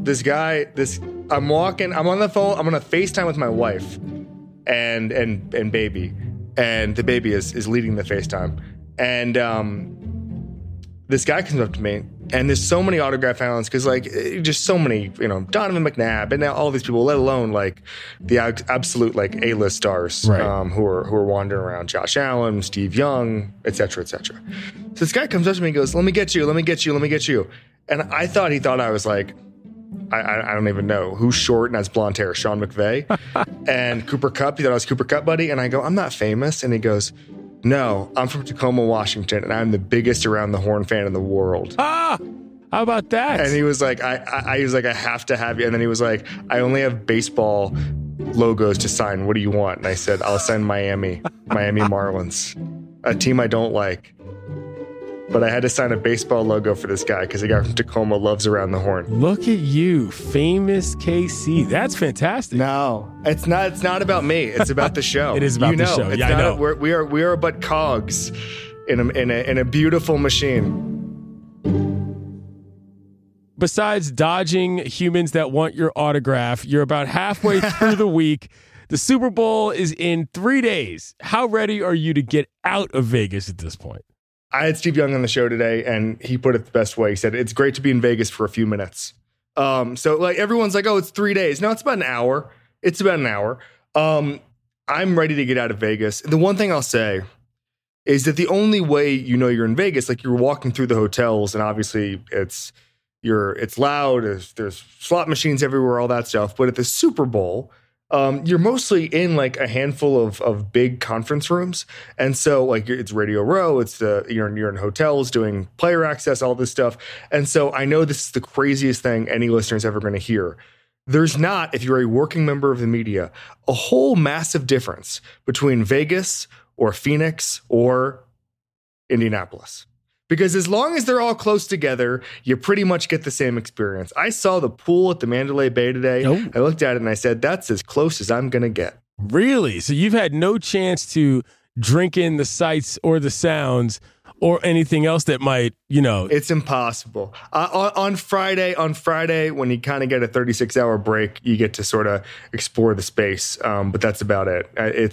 I'm on the phone, I'm on a FaceTime with my wife and baby. And the baby is leading the FaceTime. And this guy comes up to me, and there's so many autograph islands because, like, just so many, Donovan McNabb and all these people, let alone, like, the absolute, like, A-list stars right. who are wandering around. Josh Allen, Steve Young, et cetera, et cetera. So this guy comes up to me and goes, let me get you. And I thought he thought I was, like, I don't even know who's short and has blonde hair, Sean McVay and Cooper Kupp. He thought I was Cooper Kupp, buddy. And I go, I'm not famous. And he goes, no, I'm from Tacoma, Washington, and I'm the biggest around the horn fan in the world. How about that? And he was like, I was like, I have to have you. And then he was like, I only have baseball logos to sign. What do you want? And I said, I'll sign Miami Marlins, a team I don't like. But I had to sign a baseball logo for this guy because the guy from Tacoma loves around the horn. Look at you, famous KC. That's fantastic. No, it's not about me. It's about the show. It is about the show. It's I know. We are but cogs in a beautiful machine. Besides dodging humans that want your autograph, you're about halfway through the week. The Super Bowl is in 3 days. How ready are you to get out of Vegas at this point? I had Steve Young on the show today, and he put it the best way. He said, it's great to be in Vegas for a few minutes. So like everyone's like, oh, it's 3 days. No, it's about an hour. It's about an hour. I'm ready to get out of Vegas. The one thing I'll say is that the only way you're in Vegas, like you're walking through the hotels, and obviously it's loud, there's slot machines everywhere, all that stuff. But at the Super Bowl, you're mostly in like a handful of big conference rooms. And so like it's Radio Row, you're in hotels doing player access, all this stuff. And so I know this is the craziest thing any listener is ever going to hear. There's not, if you're a working member of the media, a whole massive difference between Vegas or Phoenix or Indianapolis. Because as long as they're all close together, you pretty much get the same experience. I saw the pool at the Mandalay Bay today. Oh. I looked at it and I said, that's as close as I'm going to get. Really? So you've had no chance to drink in the sights or the sounds or anything else that might, It's impossible. On Friday, when you kind of get a 36-hour break, you get to sort of explore the space. But that's about it.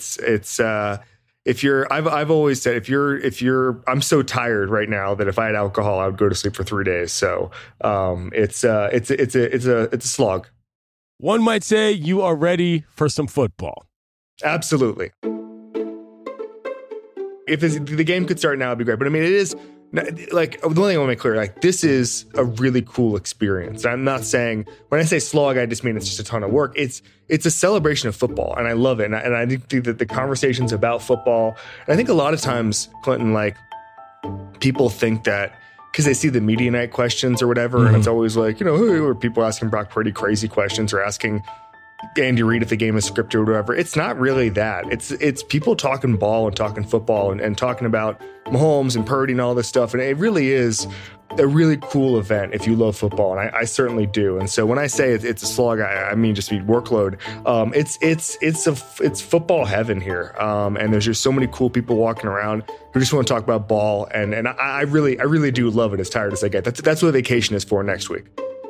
I've always said, I'm so tired right now that if I had alcohol, I would go to sleep for 3 days. So it's a slog. One might say you are ready for some football. Absolutely. If the game could start now, it'd be great. But I mean, it is like the one thing I want to make clear, like this is a really cool experience. I'm not saying when I say slog, I just mean it's just a ton of work. It's a celebration of football, and I love it. And I think that the conversations about football, and I think a lot of times, Clinton, like people think that because they see the media night questions or whatever, and it's always like, or people asking Brock Purdy crazy questions or asking Andy Reid if the game is scripted or whatever. It's not really that. It's people talking ball and talking football and talking about Mahomes and Purdy and all this stuff. And it really is a really cool event if you love football, and I certainly do. And so when I say it's a slog, I mean just workload. It's football heaven here, and there's just so many cool people walking around who just want to talk about ball, and I really do love it. As tired as I get, that's what vacation is for next week.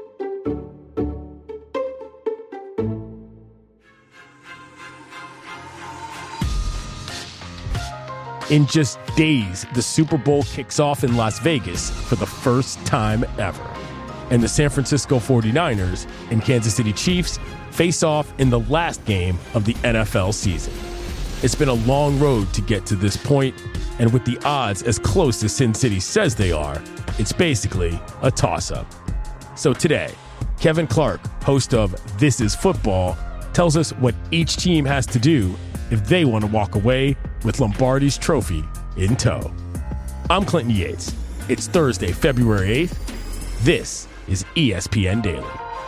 In just days, the Super Bowl kicks off in Las Vegas for the first time ever. And the San Francisco 49ers and Kansas City Chiefs face off in the last game of the NFL season. It's been a long road to get to this point, and with the odds as close as Sin City says they are, it's basically a toss-up. So today, Kevin Clark, host of This Is Football, tells us what each team has to do if they want to walk away with Lombardi's trophy in tow. I'm Clinton Yates. It's Thursday, February 8th. This is ESPN Daily.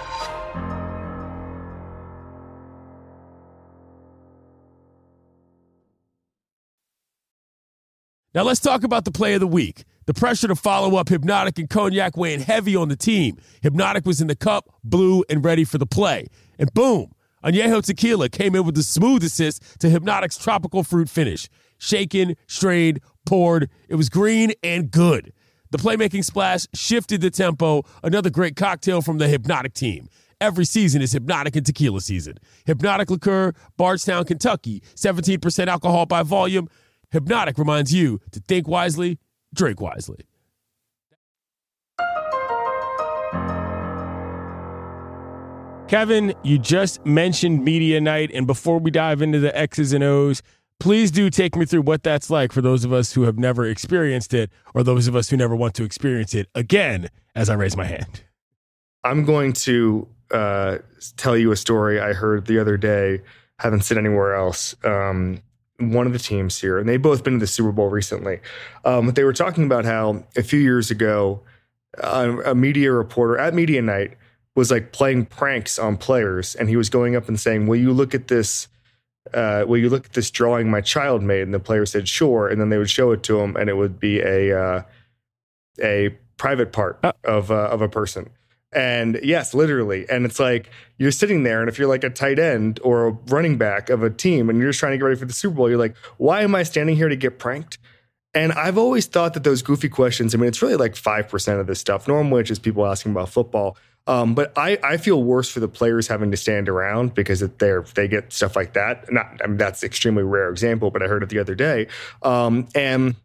Now let's talk about the play of the week. The pressure to follow up Hypnotic and Cognac weighing heavy on the team. Hypnotic was in the cup, blue, and ready for the play. And boom, Añejo Tequila came in with the smooth assist to Hypnotic's tropical fruit finish. Shaken, strained, poured. It was green and good. The playmaking splash shifted the tempo. Another great cocktail from the Hypnotic team. Every season is Hypnotic and Tequila season. Hypnotic Liqueur, Bardstown, Kentucky, 17% alcohol by volume. Hypnotic reminds you to think wisely, drink wisely. Kevin, you just mentioned media night, and before we dive into the X's and O's, please do take me through what that's like for those of us who have never experienced it or those of us who never want to experience it again as I raise my hand. I'm going to tell you a story I heard the other day, haven't seen anywhere else. One of the teams here, and they've both been to the Super Bowl recently, but they were talking about how a few years ago, a media reporter at media night was like playing pranks on players, and he was going up and saying, will you look at this drawing my child made? And the player said, sure. And then they would show it to him, and it would be a private part of a person. And yes, literally. And it's like, you're sitting there, and if you're like a tight end or a running back of a team and you're just trying to get ready for the Super Bowl, you're like, why am I standing here to get pranked? And I've always thought that those goofy questions, I mean, it's really like 5% of this stuff. Normally it's just people asking about football. But I feel worse for the players having to stand around because they get stuff like that. That's an extremely rare example, but I heard it the other day. And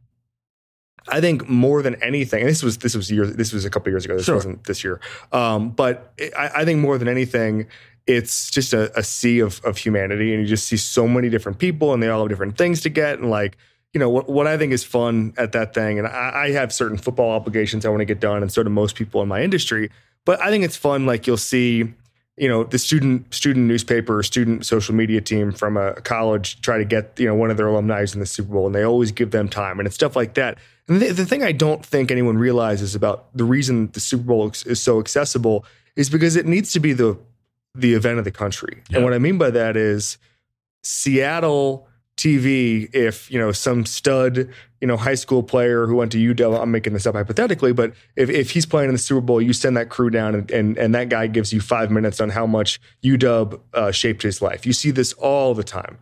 I think more than anything, and this was a couple of years ago. This wasn't this year. But I think more than anything, it's just a sea of humanity, and you just see so many different people, and they all have different things to get, and like, you know, what I think is fun at that thing, and I have certain football obligations I want to get done, and so do most people in my industry. But I think it's fun. Like, you'll see, you know, the student newspaper or student social media team from a college try to get, you know, one of their alumni in the Super Bowl, and they always give them time, and it's stuff like that. And the thing I don't think anyone realizes about the reason the Super Bowl is so accessible is because it needs to be the event of the country. Yeah. And what I mean by that is Seattle TV, if, you know, some stud, you know, high school player who went to UW, I'm making this up hypothetically, but if he's playing in the Super Bowl, you send that crew down and that guy gives you 5 minutes on how much UW shaped his life. You see this all the time.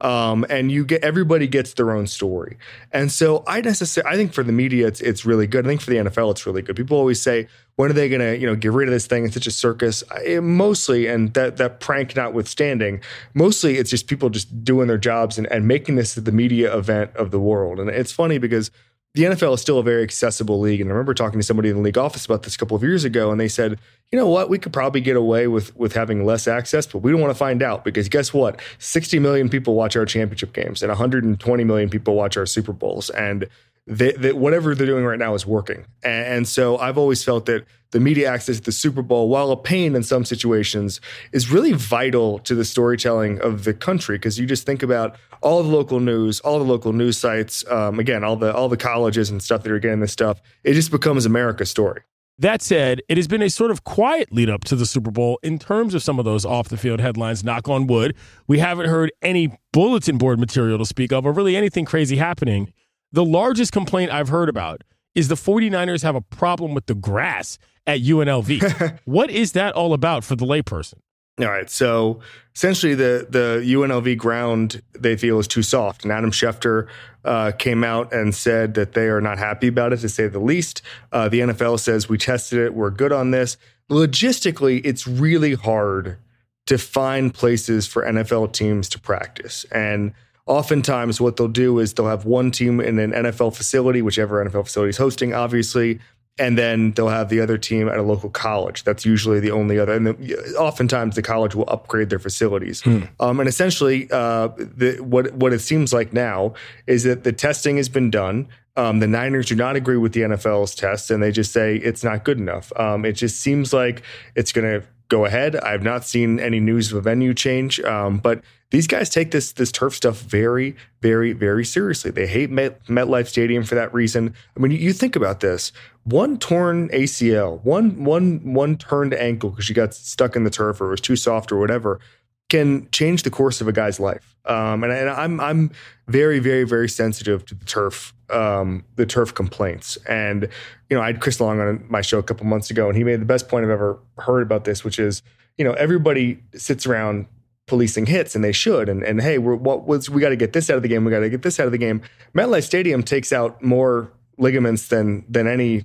And everybody gets their own story. And so I think for the media, it's really good. I think for the NFL, it's really good. People always say, when are they going to, you know, get rid of this thing? It's such a circus. Mostly, and that prank notwithstanding, mostly it's just people just doing their jobs and making this the media event of the world. And it's funny because the NFL is still a very accessible league. And I remember talking to somebody in the league office about this a couple of years ago, and they said, you know what, we could probably get away with having less access, but we don't want to find out, because guess what? 60 million people watch our championship games and 120 million people watch our Super Bowls. And whatever they're doing right now is working. And so I've always felt that the media access to the Super Bowl, while a pain in some situations, is really vital to the storytelling of the country. Because you just think about all the local news, all the local news sites, again, all the colleges and stuff that are getting this stuff. It just becomes America's story. That said, it has been a sort of quiet lead up to the Super Bowl in terms of some of those off the field headlines, knock on wood. We haven't heard any bulletin board material to speak of, or really anything crazy happening. The largest complaint I've heard about is the 49ers have a problem with the grass at UNLV. What is that all about for the layperson? All right. So essentially the UNLV ground they feel is too soft. And Adam Schefter came out and said that they are not happy about it, to say the least. The NFL says we tested it. We're good on this. Logistically, it's really hard to find places for NFL teams to practice. And oftentimes what they'll do is they'll have one team in an NFL facility, whichever NFL facility is hosting, obviously, and then they'll have the other team at a local college. That's usually the only other. And oftentimes the college will upgrade their facilities. And essentially what it seems like now is that the testing has been done. The Niners do not agree with the NFL's tests, and they just say it's not good enough. It just seems like it's going to go ahead. I've not seen any news of a venue change, but these guys take this turf stuff very, very, very seriously. They hate MetLife Stadium for that reason. I mean, you think about this: one torn ACL, one turned ankle because you got stuck in the turf or it was too soft or whatever, can change the course of a guy's life. And I'm very, very, very sensitive to the turf complaints. And, you know, I had Chris Long on my show a couple months ago, and he made the best point I've ever heard about this, which is, you know, everybody sits around policing hits, and they should. And hey, we got to get this out of the game. We got to get this out of the game. MetLife Stadium takes out more ligaments than any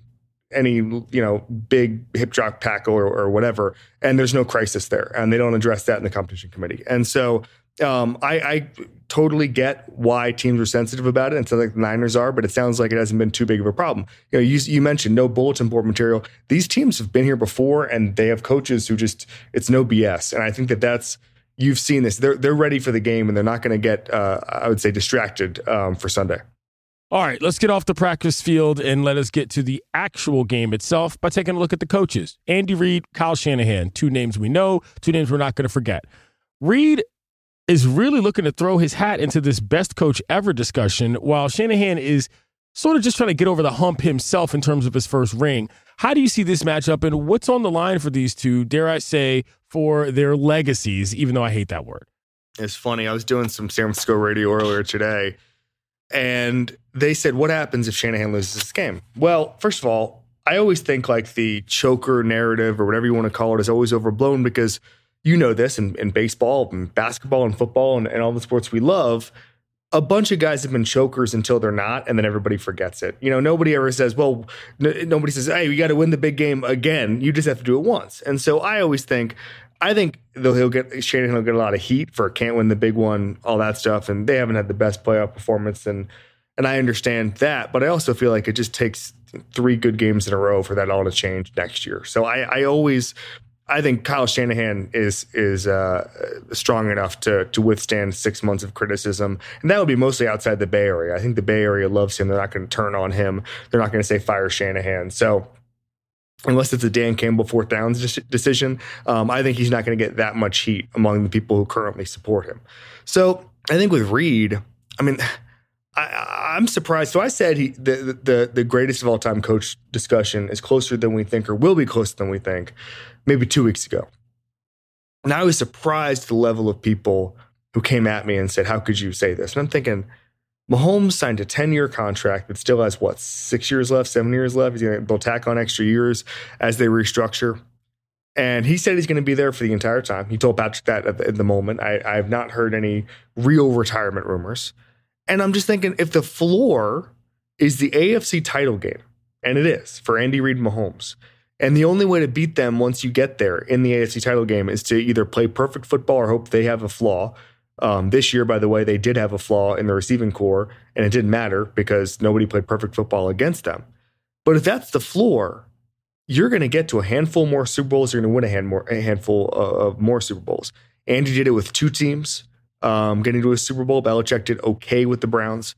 big hip drop tackle or whatever, and there's no crisis there, and they don't address that in the competition committee. And so I totally get why teams are sensitive about it, and so like the Niners are, but it sounds like it hasn't been too big of a problem. You mentioned no bulletin board material. These teams have been here before, and they have coaches who it's no BS. And I think that's you've seen this. They're ready for the game, and they're not going to get I would say distracted for Sunday. All right, let's get off the practice field and let us get to the actual game itself by taking a look at the coaches. Andy Reid, Kyle Shanahan, 2 names we know, 2 names we're not going to forget. Reid is really looking to throw his hat into this best coach ever discussion, while Shanahan is sort of just trying to get over the hump himself in terms of his first ring. How do you see this matchup, and what's on the line for these two, dare I say, for their legacies, even though I hate that word? It's funny. I was doing some San Francisco radio earlier today, and they said, what happens if Shanahan loses this game? Well, first of all, I always think like the choker narrative or whatever you want to call it is always overblown, because you know this in baseball and basketball and football and all the sports we love, a bunch of guys have been chokers until they're not, and then everybody forgets it. Nobody ever says, nobody says, hey, we got to win the big game again. You just have to do it once. And so I think Shanahan will get a lot of heat for can't win the big one, all that stuff, and they haven't had the best playoff performance, and I understand that, but I also feel like it just takes 3 good games in a row for that all to change next year. So I think Kyle Shanahan is strong enough to withstand 6 months of criticism, and that would be mostly outside the Bay Area. I think the Bay Area loves him. They're not going to turn on him. They're not going to say fire Shanahan. So unless it's a Dan Campbell 4th downs decision, I think he's not going to get that much heat among the people who currently support him. So I think with Reid, I'm surprised. So I said the greatest of all time coach discussion is closer than we think, or will be closer than we think, maybe 2 weeks ago. And I was surprised at the level of people who came at me and said, how could you say this? And I'm thinking, Mahomes signed a 10-year contract that still has 6 years left, 7 years left. They'll tack on extra years as they restructure. And he said he's going to be there for the entire time. He told Patrick that at the moment. I have not heard any real retirement rumors. And I'm just thinking, if the floor is the AFC title game, and it is for Andy Reid and Mahomes, and the only way to beat them once you get there in the AFC title game is to either play perfect football or hope they have a flaw. This year, by the way, they did have a flaw in the receiving core, and it didn't matter because nobody played perfect football against them. But if that's the floor, you're going to get to a handful more Super Bowls. You're going to win a handful of more Super Bowls. Andy did it with 2 teams. Getting to a Super Bowl. Belichick did okay with the Browns.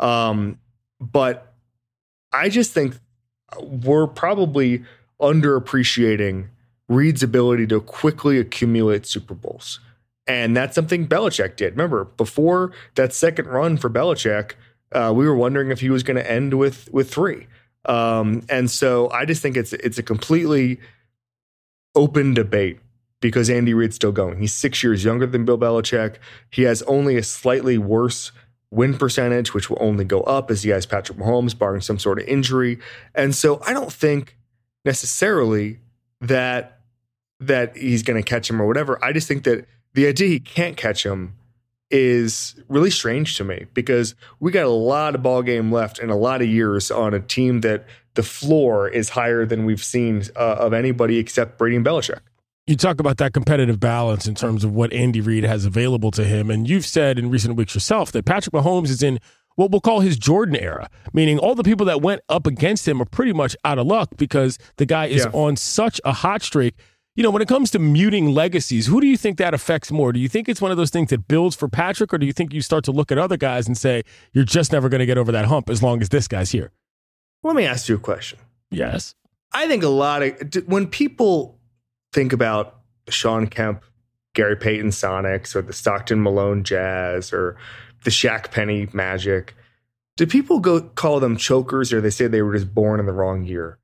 But I just think we're probably underappreciating Reid's ability to quickly accumulate Super Bowls. And that's something Belichick did. Remember, before that second run for Belichick, we were wondering if he was going to end with 3. And so I just think it's a completely open debate, because Andy Reid's still going. He's 6 years younger than Bill Belichick. He has only a slightly worse win percentage, which will only go up as he has Patrick Mahomes, barring some sort of injury. And so I don't think necessarily that he's going to catch him or whatever. I just think that the idea he can't catch him is really strange to me, because we got a lot of ball game left and a lot of years on a team that the floor is higher than we've seen of anybody except Brady and Belichick. You talk about that competitive balance in terms of what Andy Reid has available to him. And you've said in recent weeks yourself that Patrick Mahomes is in what we'll call his Jordan era, meaning all the people that went up against him are pretty much out of luck because the guy is on such a hot streak. When it comes to muting legacies, who do you think that affects more? Do you think it's one of those things that builds for Patrick, or do you think you start to look at other guys and say, you're just never going to get over that hump as long as this guy's here? Let me ask you a question. Yes. I think when people think about Sean Kemp, Gary Payton Sonics, or the Stockton Malone Jazz, or the Shaq Penny Magic, do people call them chokers, or they say they were just born in the wrong year?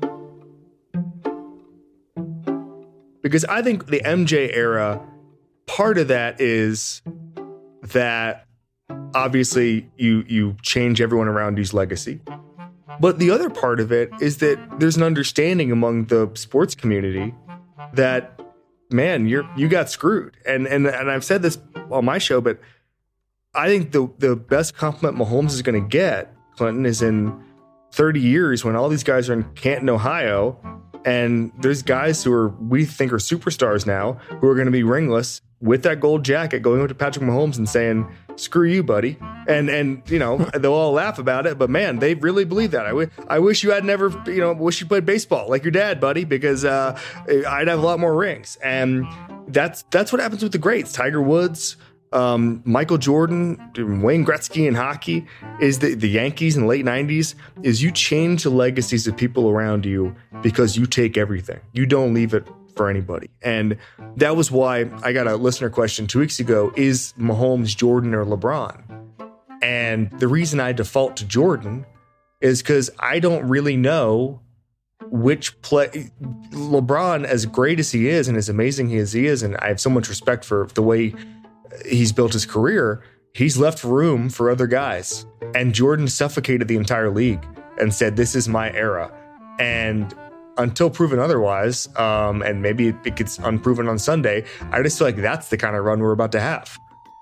Because I think the MJ era, part of that is that obviously you change everyone around you's legacy. But the other part of it is that there's an understanding among the sports community that, man, you got screwed. And I've said this on my show, but I think the best compliment Mahomes is going to get, Clinton, is in 30 years when all these guys are in Canton, Ohio, and there's guys who we think are superstars now who are going to be ringless with that gold jacket going up to Patrick Mahomes and saying, screw you, buddy. And they'll all laugh about it, but man, they really believe that. I wish you had never, wish you played baseball like your dad, buddy, because I'd have a lot more rings. And that's what happens with the greats. Tiger Woods, Michael Jordan, Wayne Gretzky in hockey, is the Yankees in the late 90s, is you change the legacies of people around you because you take everything. You don't leave it for anybody. And that was why I got a listener question 2 weeks ago, is Mahomes, Jordan, or LeBron? And the reason I default to Jordan is because I don't really know which play. LeBron, as great as he is and as amazing as he is, and I have so much respect for the way he's built his career, he's left room for other guys. And Jordan suffocated the entire league and said, this is my era. And until proven otherwise, and maybe it gets unproven on Sunday, I just feel like that's the kind of run we're about to have.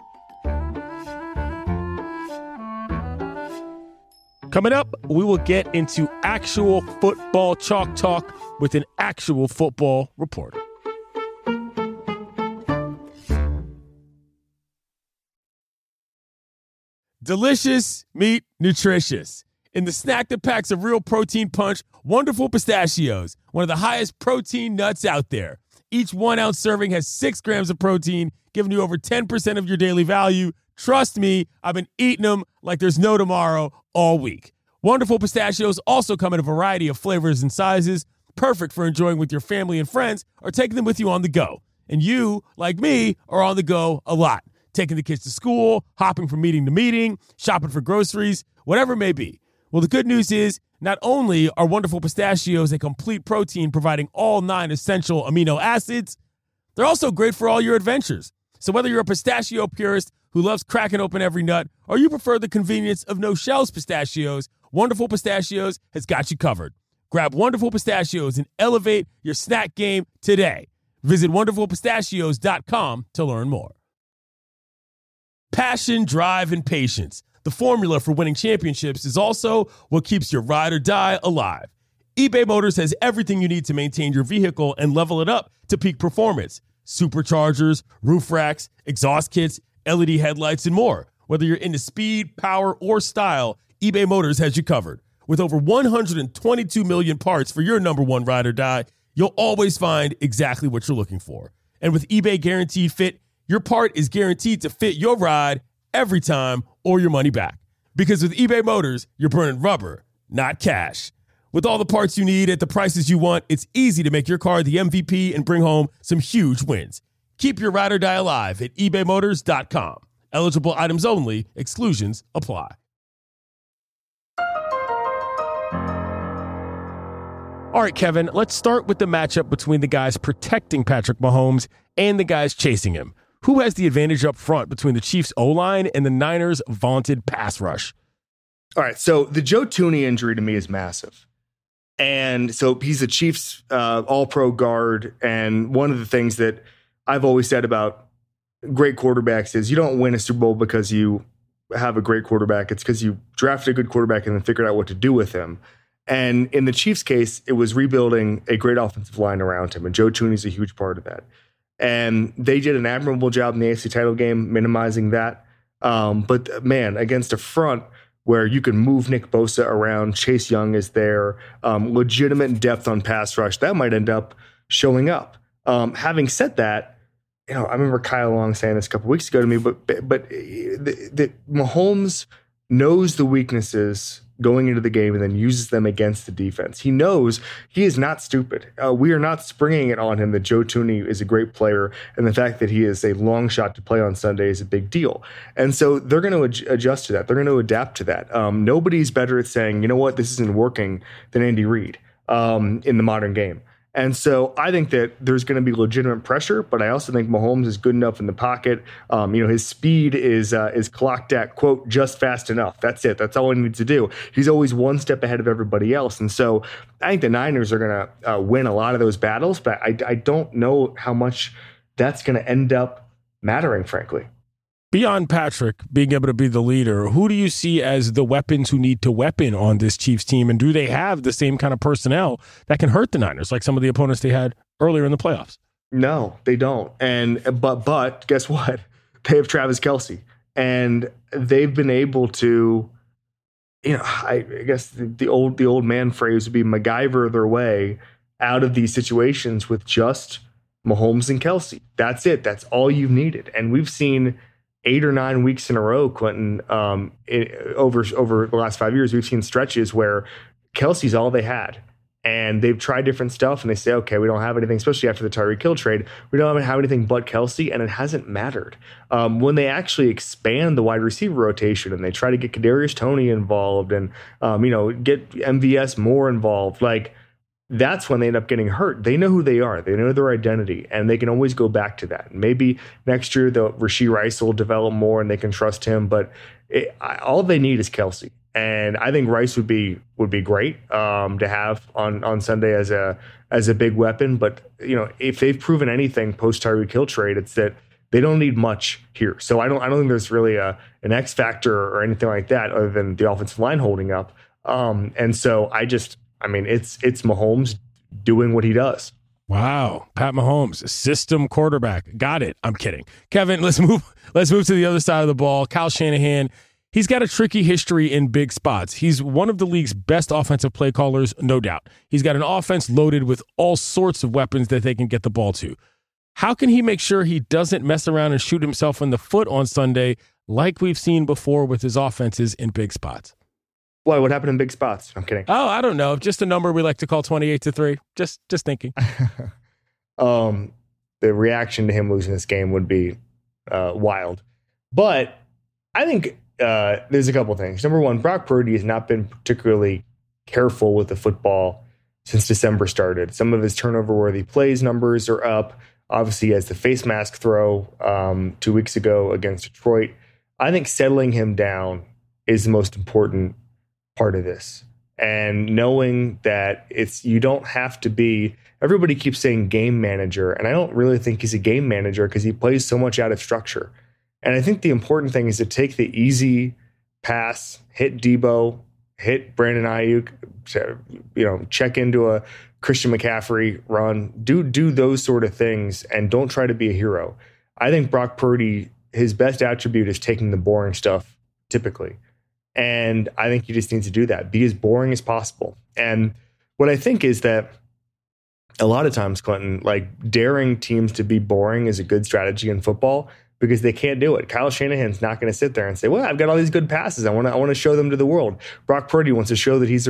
Coming up, we will get into actual football chalk talk with an actual football reporter. Delicious meat, nutritious. In the snack that packs a real protein punch, Wonderful Pistachios, one of the highest protein nuts out there. Each 1 ounce serving has 6 grams of protein, giving you over 10% of your daily value. Trust me, I've been eating them like there's no tomorrow all week. Wonderful Pistachios also come in a variety of flavors and sizes, perfect for enjoying with your family and friends or taking them with you on the go. And you, like me, are on the go a lot. Taking the kids to school, hopping from meeting to meeting, shopping for groceries, whatever it may be. Well, the good news is not only are Wonderful Pistachios a complete protein providing all 9 essential amino acids, they're also great for all your adventures. So whether you're a pistachio purist who loves cracking open every nut or you prefer the convenience of no-shells pistachios, Wonderful Pistachios has got you covered. Grab Wonderful Pistachios and elevate your snack game today. Visit wonderfulpistachios.com to learn more. Passion, drive, and patience. The formula for winning championships is also what keeps your ride or die alive. eBay Motors has everything you need to maintain your vehicle and level it up to peak performance. Superchargers, roof racks, exhaust kits, LED headlights, and more. Whether you're into speed, power, or style, eBay Motors has you covered. With over 122 million parts for your number one ride or die, you'll always find exactly what you're looking for. And with eBay Guaranteed Fit, your part is guaranteed to fit your ride every time or your money back. Because with eBay Motors, you're burning rubber, not cash. With all the parts you need at the prices you want, it's easy to make your car the MVP and bring home some huge wins. Keep your ride or die alive at ebaymotors.com. Eligible items only. Exclusions apply. All right, Kevin, let's start with the matchup between the guys protecting Patrick Mahomes and the guys chasing him. Who has the advantage up front between the Chiefs' O-line and the Niners' vaunted pass rush? All right, so the Joe Thuney injury to me is massive. And so he's the Chiefs' all-pro guard. And one of the things that I've always said about great quarterbacks is you don't win a Super Bowl because you have a great quarterback. It's because you drafted a good quarterback and then figured out what to do with him. And in the Chiefs' case, it was rebuilding a great offensive line around him. And Joe Thuney's a huge part of that. And they did an admirable job in the AFC title game, minimizing that. But man, against a front where you can move Nick Bosa around, Chase Young is there, legitimate depth on pass rush, that might end up showing up. Having said that, I remember Kyle Long saying this a couple weeks ago to me, but the Mahomes knows the weaknesses going into the game and then uses them against the defense. He knows he is not stupid. We are not springing it on him that Joe Thuney is a great player, and the fact that he is a long shot to play on Sunday is a big deal. And so they're going to adjust to that. They're going to adapt to that. Nobody's better at saying, you know what, this isn't working than Andy Reid in the modern game. And so I think that there's going to be legitimate pressure, but I also think Mahomes is good enough in the pocket. His speed is clocked at, quote, just fast enough. That's it. That's all he needs to do. He's always one step ahead of everybody else. And so I think the Niners are going to win a lot of those battles, but I don't know how much that's going to end up mattering, frankly. Beyond Patrick being able to be the leader, who do you see as the weapons who need to weapon on this Chiefs team? And do they have the same kind of personnel that can hurt the Niners, like some of the opponents they had earlier in the playoffs? No, they don't. But guess what? They have Travis Kelce, and they've been able to, I guess the old man phrase would be MacGyver their way out of these situations with just Mahomes and Kelce. That's it. That's all you've needed. And we've seen 8 or 9 weeks in a row, Quentin, over the last 5 years, we've seen stretches where Kelce's all they had. And they've tried different stuff, and they say, okay, we don't have anything, especially after the Tyreek Hill trade. We don't have anything but Kelce, and it hasn't mattered. When they actually expand the wide receiver rotation and they try to get Kadarius Toney involved and, get MVS more involved, like, that's when they end up getting hurt. They know who they are. They know their identity, and they can always go back to that. Maybe next year, Rashee Rice will develop more, and they can trust him, but all they need is Kelce. And I think Rice would be great to have on Sunday as a big weapon. But if they've proven anything post Tyreek Hill trade, it's that they don't need much here. So I don't think there's really an X factor or anything like that other than the offensive line holding up. And so it's Mahomes doing what he does. Wow, Pat Mahomes, system quarterback. Got it. I'm kidding, Kevin. Let's move to the other side of the ball. Kyle Shanahan. He's got a tricky history in big spots. He's one of the league's best offensive play callers, no doubt. He's got an offense loaded with all sorts of weapons that they can get the ball to. How can he make sure he doesn't mess around and shoot himself in the foot on Sunday like we've seen before with his offenses in big spots? Why? What happened in big spots? I'm kidding. Oh, I don't know. Just a number we like to call 28-3. Just thinking. The reaction to him losing this game would be wild. But I think there's a couple things. Number one, Brock Purdy has not been particularly careful with the football since December started. Some of his turnover-worthy plays numbers are up. Obviously, he has the face mask throw 2 weeks ago against Detroit. I think settling him down is the most important part of this. And knowing that you don't have to be, everybody keeps saying game manager, and I don't really think he's a game manager because he plays so much out of structure. And I think the important thing is to take the easy pass, hit Debo, hit Brandon Ayuk, check into a Christian McCaffrey run, do those sort of things, and don't try to be a hero. I think Brock Purdy, his best attribute is taking the boring stuff typically. And I think he just needs to do that, be as boring as possible. And what I think is that a lot of times, Clinton, like daring teams to be boring is a good strategy in football, because they can't do it. Kyle Shanahan's not going to sit there and say, well, I've got all these good passes. I want to show them to the world. Brock Purdy wants to show that he's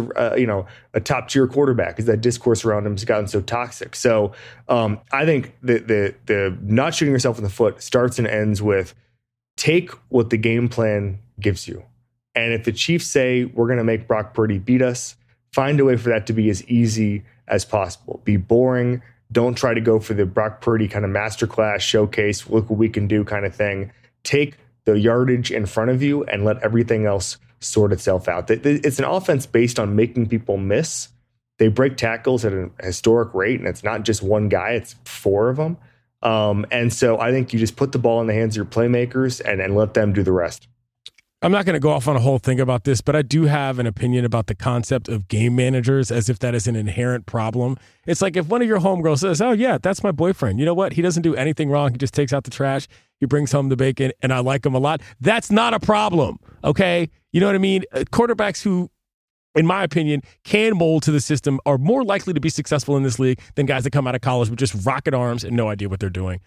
a top tier quarterback, because that discourse around him has gotten so toxic. So I think the not shooting yourself in the foot starts and ends with take what the game plan gives you. And if the Chiefs say we're going to make Brock Purdy beat us, find a way for that to be as easy as possible. Be boring. Don't try to go for the Brock Purdy kind of masterclass showcase, look what we can do kind of thing. Take the yardage in front of you and let everything else sort itself out. It's an offense based on making people miss. They break tackles at a historic rate, and it's not just one guy, it's 4 of them. And so I think you just put the ball in the hands of your playmakers and let them do the rest. I'm not going to go off on a whole thing about this, but I do have an opinion about the concept of game managers as if that is an inherent problem. It's like if one of your homegirls says, oh, yeah, that's my boyfriend. You know what? He doesn't do anything wrong. He just takes out the trash. He brings home the bacon, and I like him a lot. That's not a problem, okay? You know what I mean? Quarterbacks who, in my opinion, can mold to the system are more likely to be successful in this league than guys that come out of college with just rocket arms and no idea what they're doing.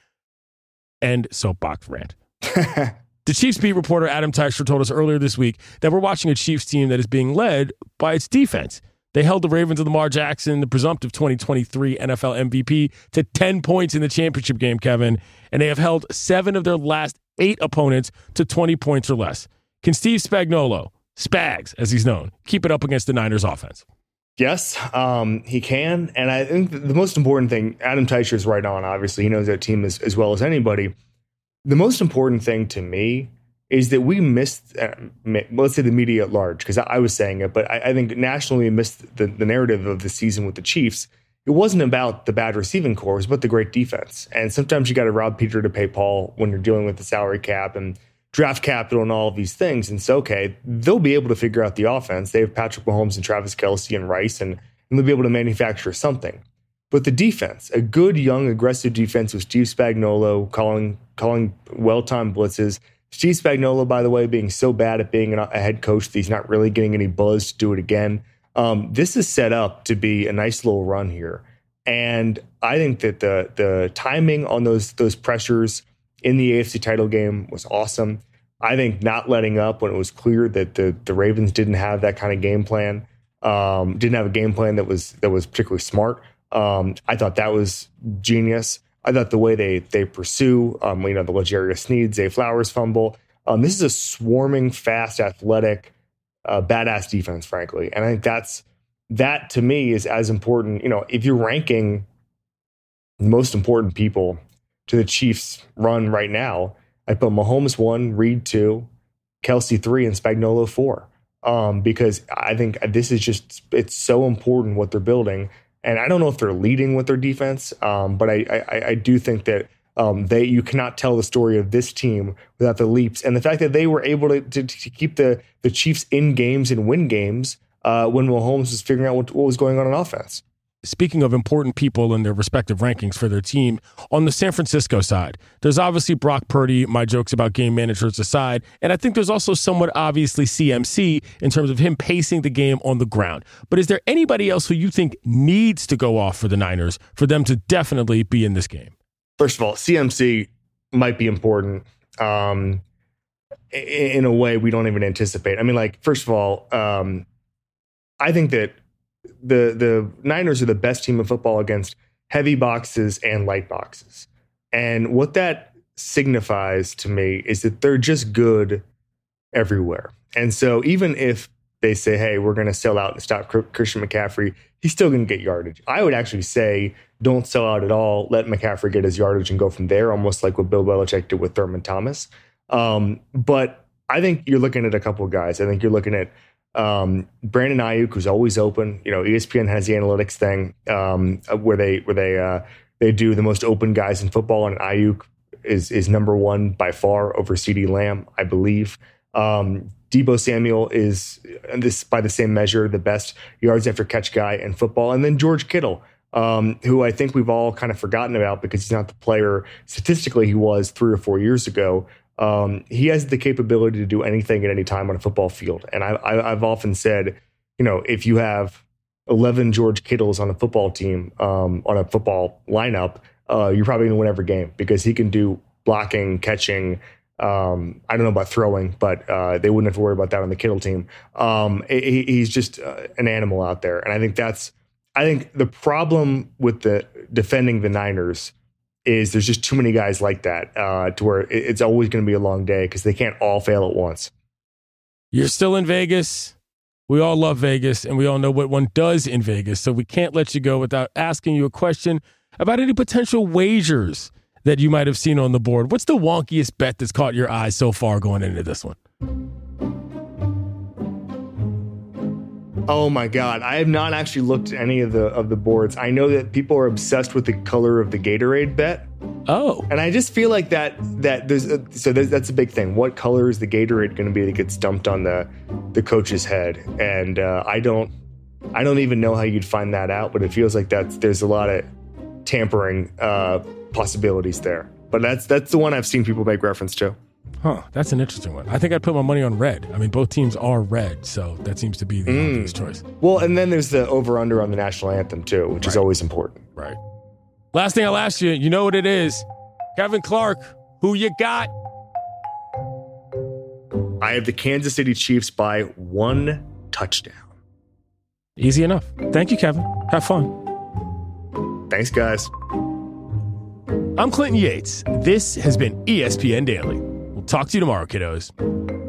And soapbox rant. The Chiefs beat reporter Adam Teicher told us earlier this week that we're watching a Chiefs team that is being led by its defense. They held the Ravens of Lamar Jackson, the presumptive 2023 NFL MVP, to 10 points in the championship game, Kevin, and they have held 7 of their last 8 opponents to 20 points or less. Can Steve Spagnuolo, Spags as he's known, keep it up against the Niners offense? Yes, he can. And I think the most important thing, Adam Teicher is right on, obviously. He knows that team as well as anybody. The most important thing to me is that we missed, let's say the media at large, because I was saying it, but I think nationally we missed the narrative of the season with the Chiefs. It wasn't about the bad receiving corps, but the great defense. And sometimes you got to rob Peter to pay Paul when you're dealing with the salary cap and draft capital and all of these things. And so, okay, they'll be able to figure out the offense. They have Patrick Mahomes and Travis Kelce and Rice, and they'll be able to manufacture something. But the defense, a good, young, aggressive defense with Steve Spagnuolo calling well-timed blitzes. Steve Spagnuolo, by the way, being so bad at being a head coach that he's not really getting any buzz to do it again. This is set up to be a nice little run here. And I think that the timing on those pressures in the AFC title game was awesome. I think not letting up when it was clear that the Ravens didn't have that kind of game plan, didn't have a game plan that was particularly smart. I thought that was genius. I thought the way they pursue, the L'Jarius Sneed, Zay Flowers fumble. This is a swarming, fast, athletic, badass defense, frankly. And I think that to me is as important. If you're ranking the most important people to the Chiefs' run right now, I put Mahomes 1, Reed 2, Kelce 3, and Spagnuolo 4. Because I think this is it's so important what they're building. And I don't know if they're leading with their defense, but I do think that you cannot tell the story of this team without the leaps. And the fact that they were able to keep the Chiefs in games and win games when Mahomes was figuring out what was going on in offense. Speaking of important people in their respective rankings for their team, on the San Francisco side, there's obviously Brock Purdy, my jokes about game managers aside, and I think there's also somewhat obviously CMC in terms of him pacing the game on the ground. But is there anybody else who you think needs to go off for the Niners for them to definitely be in this game? First of all, CMC might be important in a way we don't even anticipate. I mean, first of all, I think that the Niners are the best team in football against heavy boxes and light boxes. And what that signifies to me is that they're just good everywhere. And so even if they say, hey, we're going to sell out and stop Christian McCaffrey, he's still going to get yardage. I would actually say don't sell out at all. Let McCaffrey get his yardage and go from there, almost like what Bill Belichick did with Thurman Thomas. But I think you're looking at a couple of guys. I think you're looking at Brandon Ayuk, who's always open. ESPN has the analytics thing where they do the most open guys in football, and Ayuk is number one by far over CeeDee Lamb, I believe. Deebo Samuel is, by the same measure, the best yards after catch guy in football. And then George Kittle, who I think we've all kind of forgotten about because he's not the player statistically he was 3 or 4 years ago. He has the capability to do anything at any time on a football field. And I've often said, if you have 11 George Kittles on a football team, on a football lineup, you're probably going to win every game because he can do blocking, catching. I don't know about throwing, but they wouldn't have to worry about that on the Kittle team. He's just an animal out there. And I think the problem with the defending the Niners is there's just too many guys like that to where it's always going to be a long day because they can't all fail at once. You're still in Vegas. We all love Vegas, and we all know what one does in Vegas, so we can't let you go without asking you a question about any potential wagers that you might have seen on the board. What's the wonkiest bet that's caught your eye so far going into this one? Oh my God. I have not actually looked at any of the boards. I know that people are obsessed with the color of the Gatorade bet. Oh. And I just feel like that's a big thing. What color is the Gatorade going to be that gets dumped on the coach's head? And I don't even know how you'd find that out, but it feels like there's a lot of tampering possibilities there. But that's the one I've seen people make reference to. Huh, that's an interesting one. I think I'd put my money on red. I mean, both teams are red, so that seems to be the obvious choice. Well, and then there's the over-under on the national anthem, too, which is always important. Right. Last thing I'll ask you, you know what it is. Kevin Clark, who you got? I have the Kansas City Chiefs by 1 touchdown. Easy enough. Thank you, Kevin. Have fun. Thanks, guys. I'm Clinton Yates. This has been ESPN Daily. We'll talk to you tomorrow, kiddos.